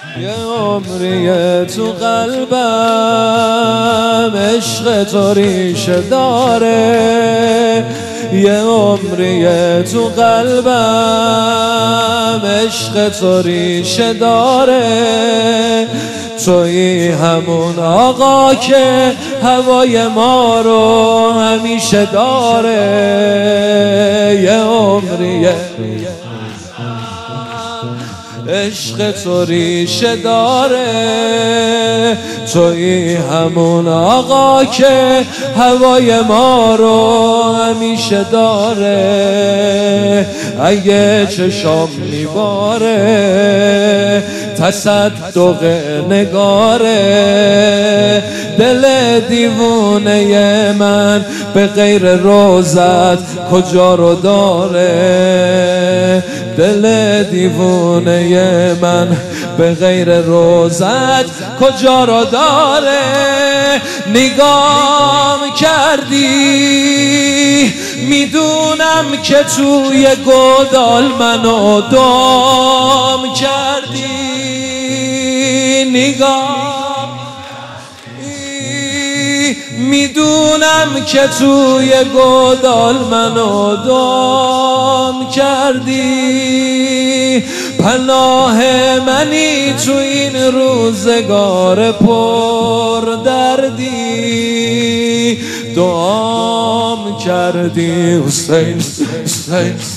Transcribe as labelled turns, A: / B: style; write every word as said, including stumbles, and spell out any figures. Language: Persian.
A: یه عمریه تو قلبم عشق تو ریشه داره، یه عمریه تو قلبم عشق تو ریشه داره. تویی همون آقا که هوای ما رو همیشه داره، یه عمریه عشق تو ریشه داره. تویی همون آقا که هوای ما رو همیشه داره. اگه چشام میباره تصدق نگاره، دل دیوونه من به غیر روزت کجا رو داره. دل دیوونه من به غیر روزت کجا رو داره. نگام کردی میدونم که توی گودال منو دام کردی. نگام میدونم که توی گودال منو دام کردی. پناه منی تو این روزگار پر دردی. دعام کردی حسین حسین